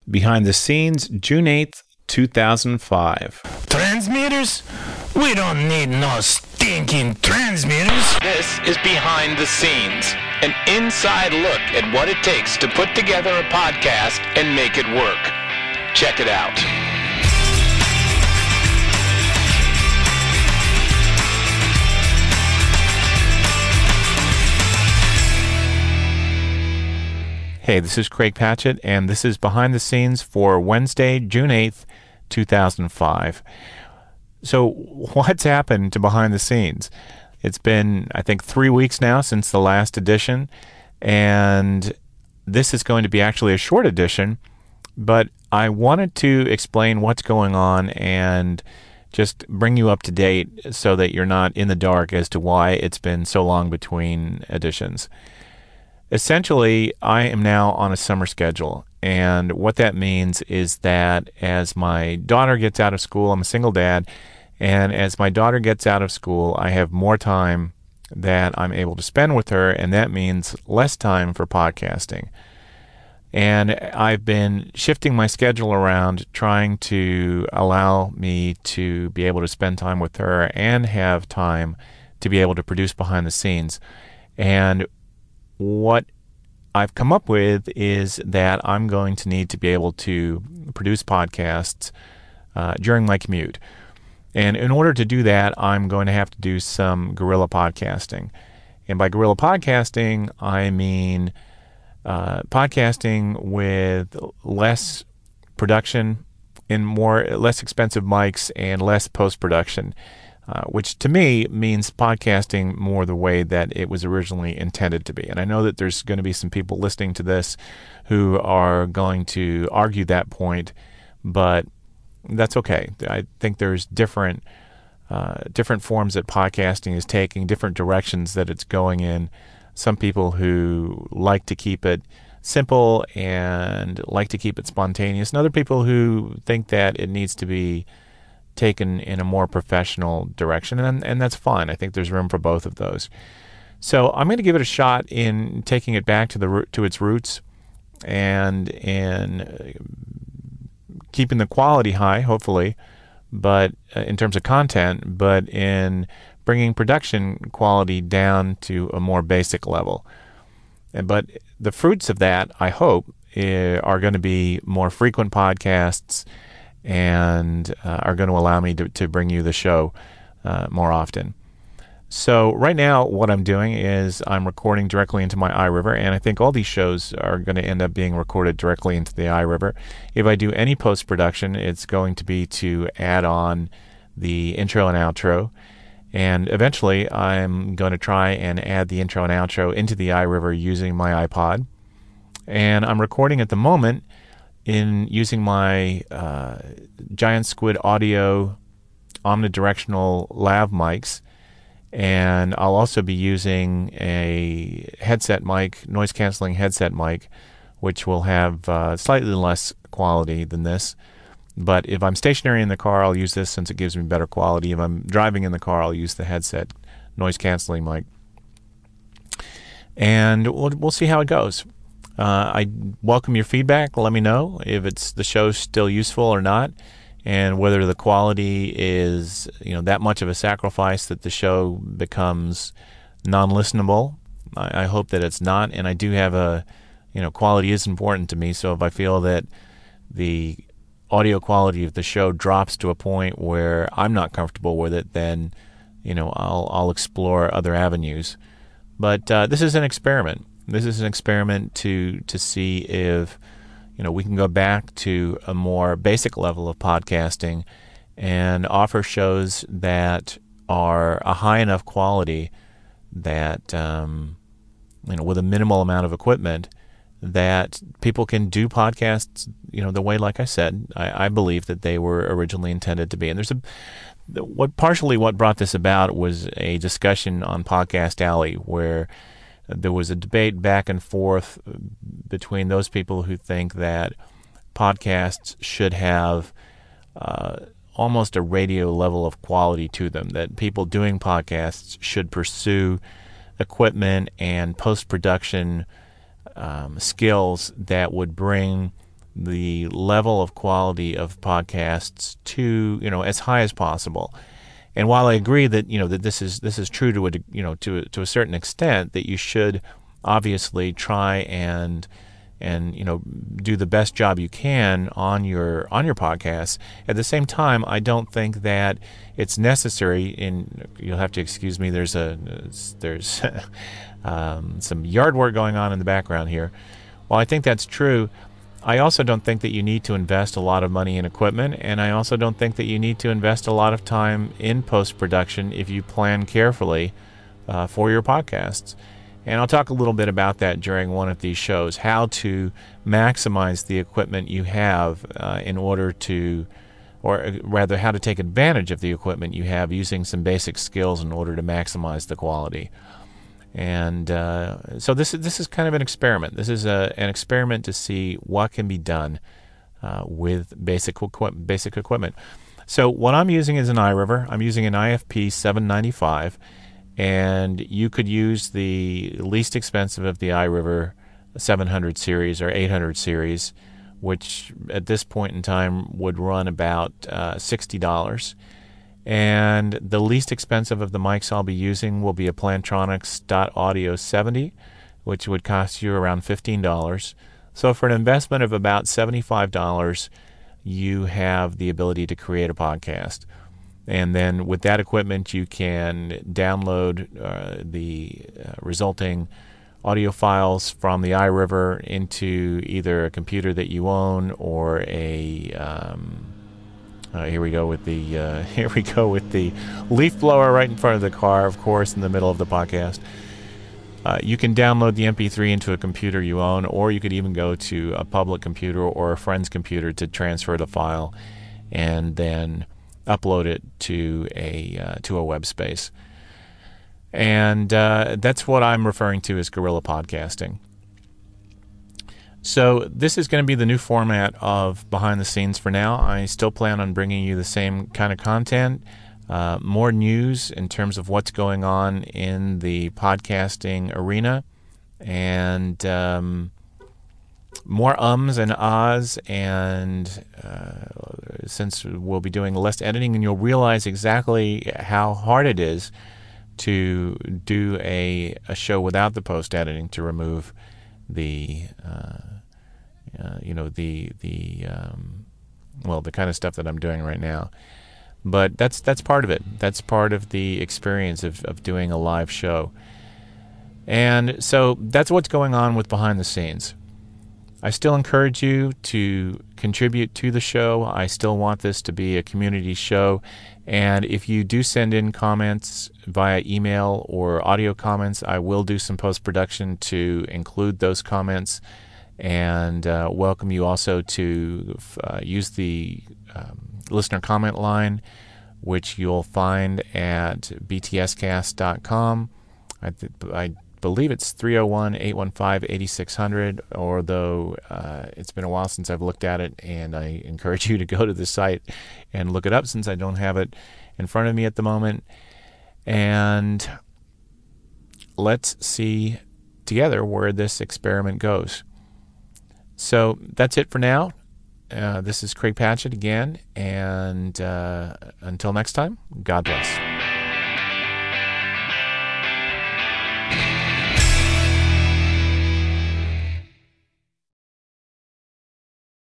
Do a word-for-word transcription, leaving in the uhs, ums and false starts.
Behind the Scenes, June eighth, two thousand five. Transmitters? We don't need no stinking transmitters. This is Behind the Scenes, an inside look at what it takes to put together a podcast and make it work. Check it out. Hey, this is Craig Patchett, and this is Behind the Scenes for Wednesday, June eighth, two thousand five. So what's happened to Behind the Scenes? It's been, I think, three weeks now since the last edition, and this is going to be actually a short edition, but I wanted to explain what's going on and just bring you up to date so that you're not in the dark as to why it's been so long between editions. Essentially, I am now on a summer schedule, and what that means is that as my daughter gets out of school, I'm a single dad, and as my daughter gets out of school, I have more time that I'm able to spend with her, and that means less time for podcasting. And I've been shifting my schedule around, trying to allow me to be able to spend time with her and have time to be able to produce behind the scenes. And what I've come up with is that I'm going to need to be able to produce podcasts uh, during my commute. And in order to do that, I'm going to have to do some guerrilla podcasting. And by guerrilla podcasting, I mean uh, podcasting with less production and more less expensive mics and less post-production. Uh, which to me means podcasting more the way that it was originally intended to be. And I know that there's going to be some people listening to this who are going to argue that point, but that's okay. I think there's different uh, different forms that podcasting is taking, different directions that it's going in. Some people who like to keep it simple and like to keep it spontaneous, and other people who think that it needs to be taken in a more professional direction, and and that's fine. I think there's room for both of those. So I'm going to give it a shot in taking it back to the to its roots, and in keeping the quality high, hopefully, but uh, in terms of content, but in bringing production quality down to a more basic level. And, but the fruits of that, I hope, uh, are going to be more frequent podcasts, and uh, are going to allow me to, to bring you the show uh, more often. So right now what I'm doing is I'm recording directly into my iRiver, and I think all these shows are going to end up being recorded directly into the iRiver. If I do any post-production, it's going to be to add on the intro and outro, and eventually I'm going to try and add the intro and outro into the iRiver using my iPod. And I'm recording at the moment in using my uh, Giant Squid Audio omnidirectional lav mics, and I'll also be using a headset mic, noise-canceling headset mic, which will have uh, slightly less quality than this. But if I'm stationary in the car, I'll use this since it gives me better quality. If I'm driving in the car, I'll use the headset noise-canceling mic. And we'll, we'll see how it goes. Uh, I welcome your feedback. Let me know if it's the show's still useful or not, and whether the quality is, you know, that much of a sacrifice that the show becomes non-listenable. I, I hope that it's not, and I do have a, you know, quality is important to me. So if I feel that the audio quality of the show drops to a point where I'm not comfortable with it, then, you know, I'll I'll explore other avenues. But uh, this is an experiment. This is an experiment to to see if, you know, we can go back to a more basic level of podcasting and offer shows that are a high enough quality that, um, you know, with a minimal amount of equipment, that people can do podcasts, you know, the way, like I said, I, I believe that they were originally intended to be. And there's a what partially what brought this about was a discussion on Podcast Alley where there was a debate back and forth between those people who think that podcasts should have uh, almost a radio level of quality to them, that people doing podcasts should pursue equipment and post-production um, skills that would bring the level of quality of podcasts to, you know, as high as possible. And while I agree that, you know, that this is this is true to a, you know, to to a certain extent, that you should obviously try and and you know do the best job you can on your on your podcast. At the same time, I don't think that it's necessary. And you'll have to excuse me. There's a there's um, some yard work going on in the background here. While I think that's true, I also don't think that you need to invest a lot of money in equipment, and I also don't think that you need to invest a lot of time in post-production if you plan carefully uh, for your podcasts. And I'll talk a little bit about that during one of these shows, how to maximize the equipment you have uh, in order to, or rather how to take advantage of the equipment you have using some basic skills in order to maximize the quality. And uh, so this is this is kind of an experiment. This is a, an experiment to see what can be done uh, with basic equi- basic equipment. So what I'm using is an iRiver. I'm using an I F P seven ninety-five, and you could use the least expensive of the iRiver seven hundred series or eight hundred series, which at this point in time would run about uh, sixty dollars. And the least expensive of the mics I'll be using will be a Plantronics Audio seventy, which would cost you around fifteen dollars. So for an investment of about seventy-five dollars, you have the ability to create a podcast. And then with that equipment, you can download uh, the uh, resulting audio files from the iRiver into either a computer that you own or a... Um, Uh, here we go with the uh, here we go with the leaf blower right in front of the car, of course, in the middle of the podcast. Uh, you can download the M P three into a computer you own, or you could even go to a public computer or a friend's computer to transfer the file, and then upload it to a uh, to a web space. And uh, that's what I'm referring to as guerrilla podcasting. So this is going to be the new format of Behind the Scenes for now. I still plan on bringing you the same kind of content, uh, more news in terms of what's going on in the podcasting arena, and um, more ums and ahs, and uh, since we'll be doing less editing, and you'll realize exactly how hard it is to do a, a show without the post-editing, to remove the uh, uh, you know the the um, well the kind of stuff that I'm doing right now. But that's that's part of it. That's part of the experience of, of doing a live show. And so that's what's going on with Behind the Scenes. I still encourage you to contribute to the show. I still want this to be a community show. And if you do send in comments via email or audio comments, I will do some post-production to include those comments, and uh, welcome you also to uh, use the um, listener comment line, which you'll find at b t s cast dot com. I, th- I believe it's three oh one, eight one five, eight six zero zero, although uh, it's been a while since I've looked at it, and I encourage you to go to the site and look it up since I don't have it in front of me at the moment. And let's see together where this experiment goes. So that's it for now. Uh, this is Craig Patchett again, and uh, until next time, God bless.